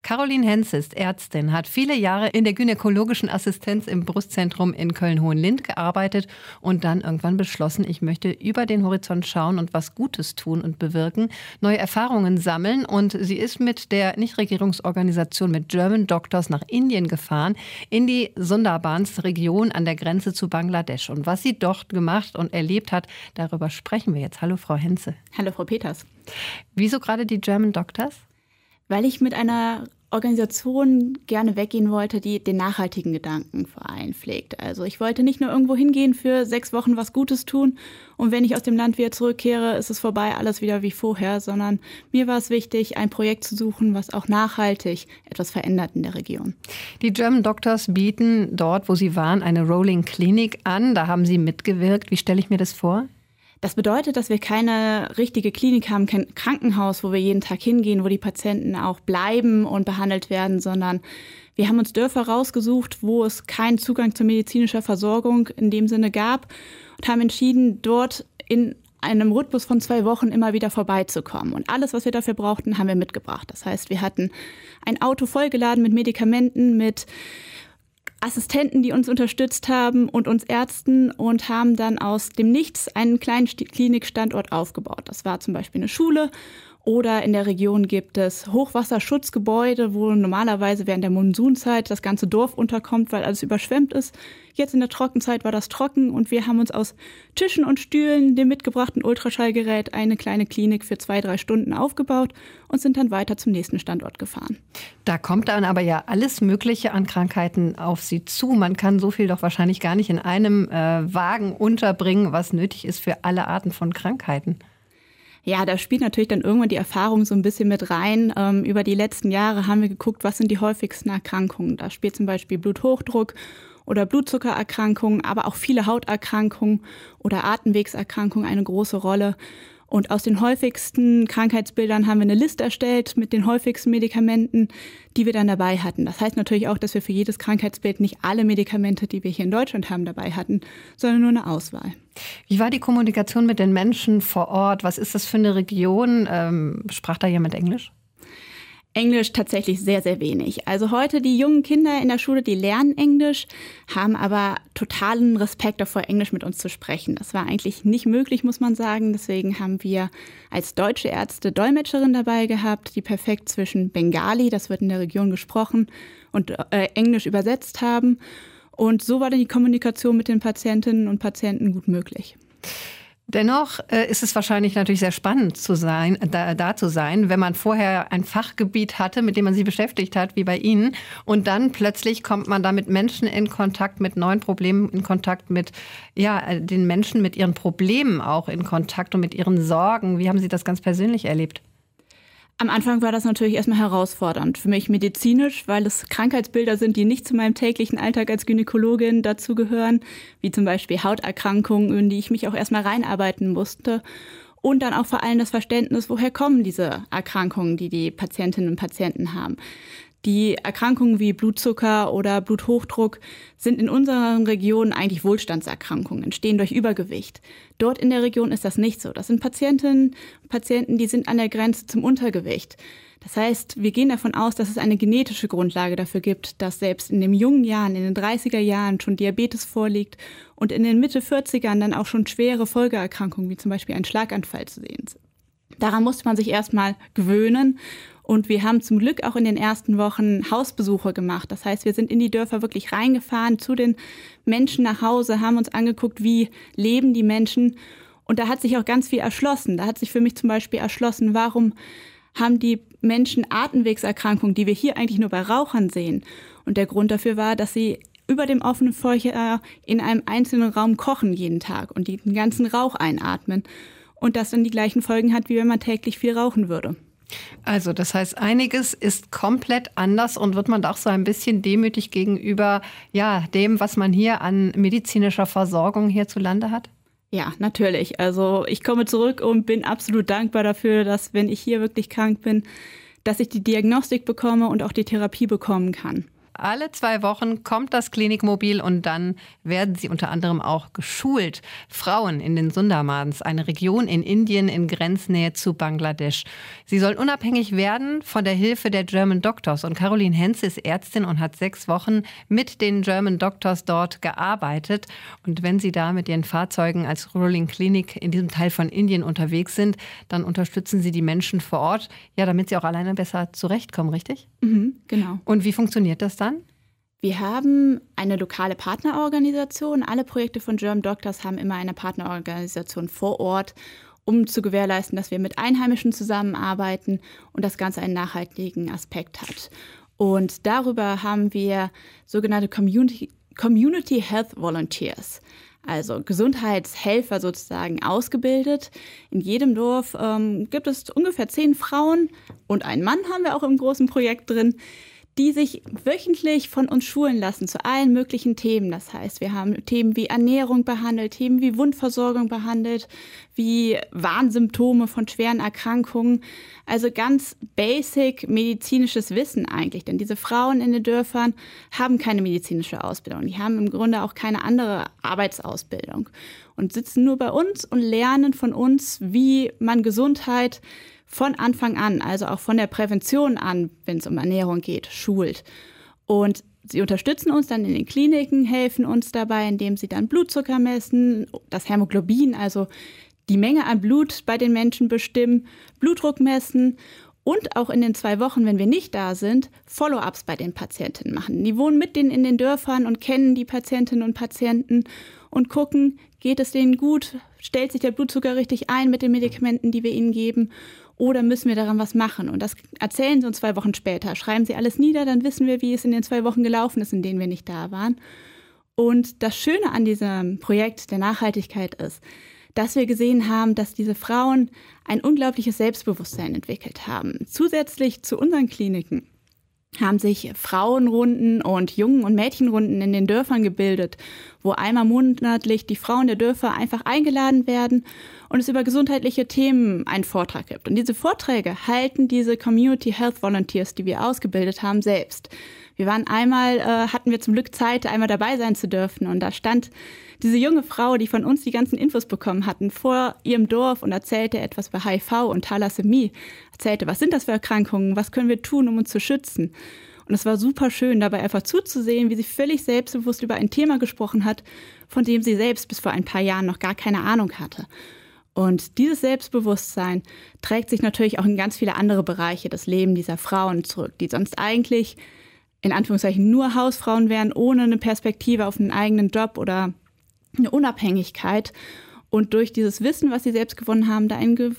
Caroline Henze ist Ärztin, hat viele Jahre in der gynäkologischen Assistenz im Brustzentrum in Köln-Hohenlind gearbeitet und dann irgendwann beschlossen, ich möchte über den Horizont schauen und was Gutes tun und bewirken, neue Erfahrungen sammeln. Und sie ist mit der Nichtregierungsorganisation mit German Doctors nach Indien gefahren, in die Sundarbans-Region an der Grenze zu Bangladesch. Und was sie dort gemacht und erlebt hat, darüber sprechen wir jetzt. Hallo Frau Henze. Hallo Frau Peters. Wieso gerade die German Doctors? Weil ich mit einer Organisation gerne weggehen wollte, die den nachhaltigen Gedanken vor allem pflegt. Also ich wollte nicht nur irgendwo hingehen, für 6 Wochen was Gutes tun und wenn ich aus dem Land wieder zurückkehre, ist es vorbei, alles wieder wie vorher, sondern mir war es wichtig, ein Projekt zu suchen, was auch nachhaltig etwas verändert in der Region. Die German Doctors bieten dort, wo Sie waren, eine Rolling Clinic an. Da haben Sie mitgewirkt. Wie stelle ich mir das vor? Das bedeutet, dass wir keine richtige Klinik haben, kein Krankenhaus, wo wir jeden Tag hingehen, wo die Patienten auch bleiben und behandelt werden, sondern wir haben uns Dörfer rausgesucht, wo es keinen Zugang zu medizinischer Versorgung in dem Sinne gab und haben entschieden, dort in einem Rhythmus von 2 Wochen immer wieder vorbeizukommen. Und alles, was wir dafür brauchten, haben wir mitgebracht. Das heißt, wir hatten ein Auto vollgeladen mit Medikamenten, mit Assistenten, die uns unterstützt haben und uns Ärzten und haben dann aus dem Nichts einen kleinen Klinikstandort aufgebaut. Das war zum Beispiel eine Schule oder in der Region gibt es Hochwasserschutzgebäude, wo normalerweise während der Monsunzeit das ganze Dorf unterkommt, weil alles überschwemmt ist. Jetzt in der Trockenzeit war das trocken und wir haben uns aus Tischen und Stühlen, dem mitgebrachten Ultraschallgerät, eine kleine Klinik für 2-3 Stunden aufgebaut und sind dann weiter zum nächsten Standort gefahren. Da kommt dann aber ja alles Mögliche an Krankheiten auf Sie zu. Man kann so viel doch wahrscheinlich gar nicht in einem Wagen unterbringen, was nötig ist für alle Arten von Krankheiten. Ja, da spielt natürlich dann irgendwann die Erfahrung so ein bisschen mit rein. Über die letzten Jahre haben wir geguckt, was sind die häufigsten Erkrankungen. Da spielt zum Beispiel Bluthochdruck oder Blutzuckererkrankungen, aber auch viele Hauterkrankungen oder Atemwegserkrankungen eine große Rolle. Und aus den häufigsten Krankheitsbildern haben wir eine Liste erstellt mit den häufigsten Medikamenten, die wir dann dabei hatten. Das heißt natürlich auch, dass wir für jedes Krankheitsbild nicht alle Medikamente, die wir hier in Deutschland haben, dabei hatten, sondern nur eine Auswahl. Wie war die Kommunikation mit den Menschen vor Ort? Was ist das für eine Region? Sprach da jemand Englisch? Englisch tatsächlich sehr, sehr wenig. Also heute die jungen Kinder in der Schule, die lernen Englisch, haben aber totalen Respekt davor, Englisch mit uns zu sprechen. Das war eigentlich nicht möglich, muss man sagen. Deswegen haben wir als deutsche Ärzte Dolmetscherin dabei gehabt, die perfekt zwischen Bengali, das wird in der Region gesprochen, und Englisch übersetzt haben. Und so war dann die Kommunikation mit den Patientinnen und Patienten gut möglich. Dennoch ist es wahrscheinlich natürlich sehr spannend zu sein, da zu sein, wenn man vorher ein Fachgebiet hatte, mit dem man sich beschäftigt hat, wie bei Ihnen. Und dann plötzlich kommt man da mit Menschen in Kontakt, mit neuen Problemen in Kontakt, mit den Menschen mit ihren Problemen auch in Kontakt und mit ihren Sorgen. Wie haben Sie das ganz persönlich erlebt? Am Anfang war das natürlich erstmal herausfordernd. Für mich medizinisch, weil es Krankheitsbilder sind, die nicht zu meinem täglichen Alltag als Gynäkologin dazugehören, wie zum Beispiel Hauterkrankungen, in die ich mich auch erstmal reinarbeiten musste. Und dann auch vor allem das Verständnis, woher kommen diese Erkrankungen, die die Patientinnen und Patienten haben. Die Erkrankungen wie Blutzucker oder Bluthochdruck sind in unseren Regionen eigentlich Wohlstandserkrankungen, entstehen durch Übergewicht. Dort in der Region ist das nicht so. Das sind Patientinnen und Patienten, die sind an der Grenze zum Untergewicht. Das heißt, wir gehen davon aus, dass es eine genetische Grundlage dafür gibt, dass selbst in den jungen Jahren, in den 30er Jahren schon Diabetes vorliegt und in den Mitte 40ern dann auch schon schwere Folgeerkrankungen wie zum Beispiel ein Schlaganfall zu sehen sind. Daran musste man sich erstmal gewöhnen. Und wir haben zum Glück auch in den ersten Wochen Hausbesuche gemacht. Das heißt, wir sind in die Dörfer wirklich reingefahren, zu den Menschen nach Hause, haben uns angeguckt, wie leben die Menschen. Und da hat sich auch ganz viel erschlossen. Da hat sich für mich zum Beispiel erschlossen, warum haben die Menschen Atemwegserkrankungen, die wir hier eigentlich nur bei Rauchern sehen. Und der Grund dafür war, dass sie über dem offenen Feuer in einem einzelnen Raum kochen jeden Tag und den ganzen Rauch einatmen. Und das dann die gleichen Folgen hat, wie wenn man täglich viel rauchen würde. Also das heißt, einiges ist komplett anders und wird man da auch so ein bisschen demütig gegenüber dem, was man hier an medizinischer Versorgung hierzulande hat? Ja, natürlich. Also ich komme zurück und bin absolut dankbar dafür, dass, wenn ich hier wirklich krank bin, dass ich die Diagnostik bekomme und auch die Therapie bekommen kann. Alle 2 Wochen kommt das Klinikmobil und dann werden sie unter anderem auch geschult. Frauen in den Sundarbans, eine Region in Indien in Grenznähe zu Bangladesch. Sie sollen unabhängig werden von der Hilfe der German Doctors. Und Caroline Henze ist Ärztin und hat 6 Wochen mit den German Doctors dort gearbeitet. Und wenn Sie da mit Ihren Fahrzeugen als Rolling Clinic in diesem Teil von Indien unterwegs sind, dann unterstützen Sie die Menschen vor Ort, ja, damit sie auch alleine besser zurechtkommen, richtig? Genau. Und wie funktioniert das dann? Wir haben eine lokale Partnerorganisation. Alle Projekte von German Doctors haben immer eine Partnerorganisation vor Ort, um zu gewährleisten, dass wir mit Einheimischen zusammenarbeiten und das Ganze einen nachhaltigen Aspekt hat. Und darüber haben wir sogenannte Community Health Volunteers, also Gesundheitshelfer sozusagen, ausgebildet. In jedem Dorf gibt es ungefähr 10 Frauen und einen Mann haben wir auch im großen Projekt drin, die sich wöchentlich von uns schulen lassen zu allen möglichen Themen. Das heißt, wir haben Themen wie Ernährung behandelt, Themen wie Wundversorgung behandelt, wie Warnsymptome von schweren Erkrankungen. Also ganz basic medizinisches Wissen eigentlich. Denn diese Frauen in den Dörfern haben keine medizinische Ausbildung. Die haben im Grunde auch keine andere Arbeitsausbildung und sitzen nur bei uns und lernen von uns, wie man Gesundheit von Anfang an, also auch von der Prävention an, wenn es um Ernährung geht, schult. Und sie unterstützen uns dann in den Kliniken, helfen uns dabei, indem sie dann Blutzucker messen, das Hämoglobin, also die Menge an Blut bei den Menschen bestimmen, Blutdruck messen und auch in den 2 Wochen, wenn wir nicht da sind, Follow-ups bei den Patientinnen machen. Die wohnen mit denen in den Dörfern und kennen die Patientinnen und Patienten und gucken, geht es denen gut, stellt sich der Blutzucker richtig ein mit den Medikamenten, die wir ihnen geben, oder müssen wir daran was machen? Und das erzählen sie uns 2 Wochen später. Schreiben sie alles nieder, dann wissen wir, wie es in den 2 Wochen gelaufen ist, in denen wir nicht da waren. Und das Schöne an diesem Projekt der Nachhaltigkeit ist, dass wir gesehen haben, dass diese Frauen ein unglaubliches Selbstbewusstsein entwickelt haben. Zusätzlich zu unseren Kliniken haben sich Frauenrunden und Jungen- und Mädchenrunden in den Dörfern gebildet, wo einmal monatlich die Frauen der Dörfer einfach eingeladen werden und es über gesundheitliche Themen einen Vortrag gibt. Und diese Vorträge halten diese Community Health Volunteers, die wir ausgebildet haben, selbst. Wir waren hatten wir zum Glück Zeit, einmal dabei sein zu dürfen. Und da stand diese junge Frau, die von uns die ganzen Infos bekommen hatten, vor ihrem Dorf und erzählte etwas über HIV und Thalassämie. Erzählte, was sind das für Erkrankungen, was können wir tun, um uns zu schützen. Und es war super schön, dabei einfach zuzusehen, wie sie völlig selbstbewusst über ein Thema gesprochen hat, von dem sie selbst bis vor ein paar Jahren noch gar keine Ahnung hatte. Und dieses Selbstbewusstsein trägt sich natürlich auch in ganz viele andere Bereiche des Lebens dieser Frauen zurück, die sonst eigentlich in Anführungszeichen nur Hausfrauen wären, ohne eine Perspektive auf einen eigenen Job oder eine Unabhängigkeit. Und durch dieses Wissen, was sie selbst gewonnen haben, da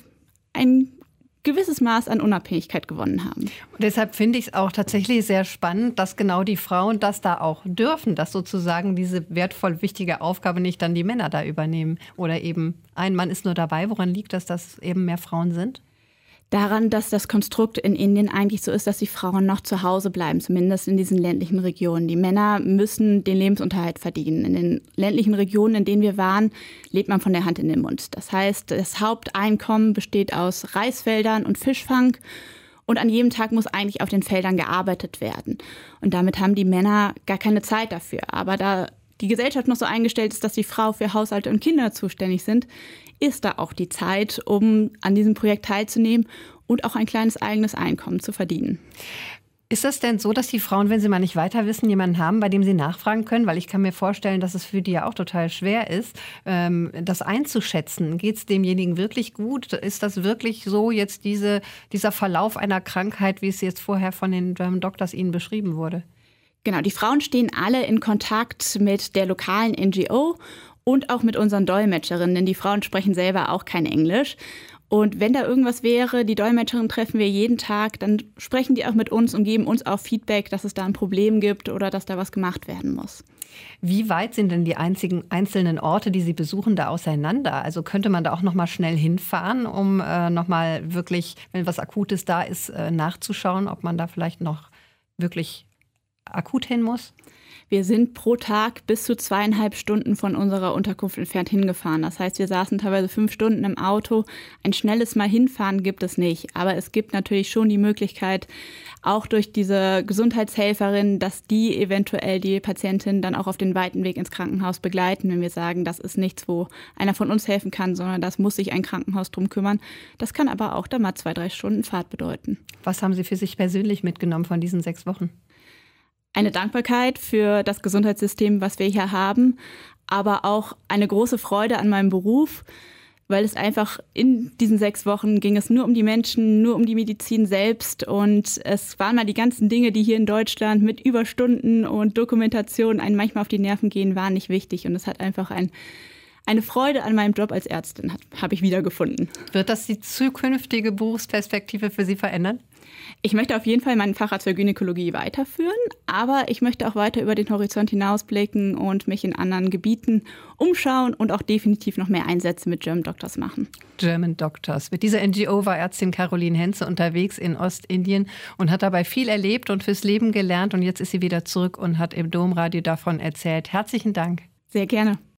ein gewisses Maß an Unabhängigkeit gewonnen haben. Und deshalb finde ich es auch tatsächlich sehr spannend, dass genau die Frauen das da auch dürfen, dass sozusagen diese wertvoll wichtige Aufgabe nicht dann die Männer da übernehmen. Oder eben ein Mann ist nur dabei. Woran liegt das, dass eben mehr Frauen sind? Daran, dass das Konstrukt in Indien eigentlich so ist, dass die Frauen noch zu Hause bleiben, zumindest in diesen ländlichen Regionen. Die Männer müssen den Lebensunterhalt verdienen. In den ländlichen Regionen, in denen wir waren, lebt man von der Hand in den Mund. Das heißt, das Haupteinkommen besteht aus Reisfeldern und Fischfang. Und an jedem Tag muss eigentlich auf den Feldern gearbeitet werden. Und damit haben die Männer gar keine Zeit dafür. Aber da die Gesellschaft noch so eingestellt ist, dass die Frau für Haushalte und Kinder zuständig sind, ist da auch die Zeit, um an diesem Projekt teilzunehmen und auch ein kleines eigenes Einkommen zu verdienen. Ist das denn so, dass die Frauen, wenn sie mal nicht weiter wissen, jemanden haben, bei dem sie nachfragen können? Weil ich kann mir vorstellen, dass es für die ja auch total schwer ist, das einzuschätzen. Geht es demjenigen wirklich gut? Ist das wirklich so jetzt dieser Verlauf einer Krankheit, wie es jetzt vorher von den German Doctors Ihnen beschrieben wurde? Genau, die Frauen stehen alle in Kontakt mit der lokalen NGO und auch mit unseren Dolmetscherinnen, denn die Frauen sprechen selber auch kein Englisch. Und wenn da irgendwas wäre, die Dolmetscherin treffen wir jeden Tag, dann sprechen die auch mit uns und geben uns auch Feedback, dass es da ein Problem gibt oder dass da was gemacht werden muss. Wie weit sind denn die einzelnen Orte, die Sie besuchen, da auseinander? Also könnte man da auch noch mal schnell hinfahren, um noch mal wirklich, wenn was Akutes da ist, nachzuschauen, ob man da vielleicht noch wirklich akut hin muss? Wir sind pro Tag bis zu 2,5 Stunden von unserer Unterkunft entfernt hingefahren. Das heißt, wir saßen teilweise 5 Stunden im Auto. Ein schnelles Mal hinfahren gibt es nicht. Aber es gibt natürlich schon die Möglichkeit, auch durch diese Gesundheitshelferin, dass die eventuell die Patientin dann auch auf den weiten Weg ins Krankenhaus begleiten, wenn wir sagen, das ist nichts, wo einer von uns helfen kann, sondern das muss sich ein Krankenhaus drum kümmern. Das kann aber auch dann mal 2-3 Stunden Fahrt bedeuten. Was haben Sie für sich persönlich mitgenommen von diesen 6 Wochen? Eine Dankbarkeit für das Gesundheitssystem, was wir hier haben, aber auch eine große Freude an meinem Beruf, weil es einfach in diesen 6 Wochen ging es nur um die Menschen, nur um die Medizin selbst und es waren mal die ganzen Dinge, die hier in Deutschland mit Überstunden und Dokumentation einen manchmal auf die Nerven gehen, waren nicht wichtig und es hat einfach eine Freude an meinem Job als Ärztin habe ich wiedergefunden. Wird das die zukünftige Berufsperspektive für Sie verändern? Ich möchte auf jeden Fall meinen Facharzt für Gynäkologie weiterführen, aber ich möchte auch weiter über den Horizont hinausblicken und mich in anderen Gebieten umschauen und auch definitiv noch mehr Einsätze mit German Doctors machen. German Doctors. Mit dieser NGO war Ärztin Caroline Henze unterwegs in Ostindien und hat dabei viel erlebt und fürs Leben gelernt. Und jetzt ist sie wieder zurück und hat im Domradio davon erzählt. Herzlichen Dank. Sehr gerne.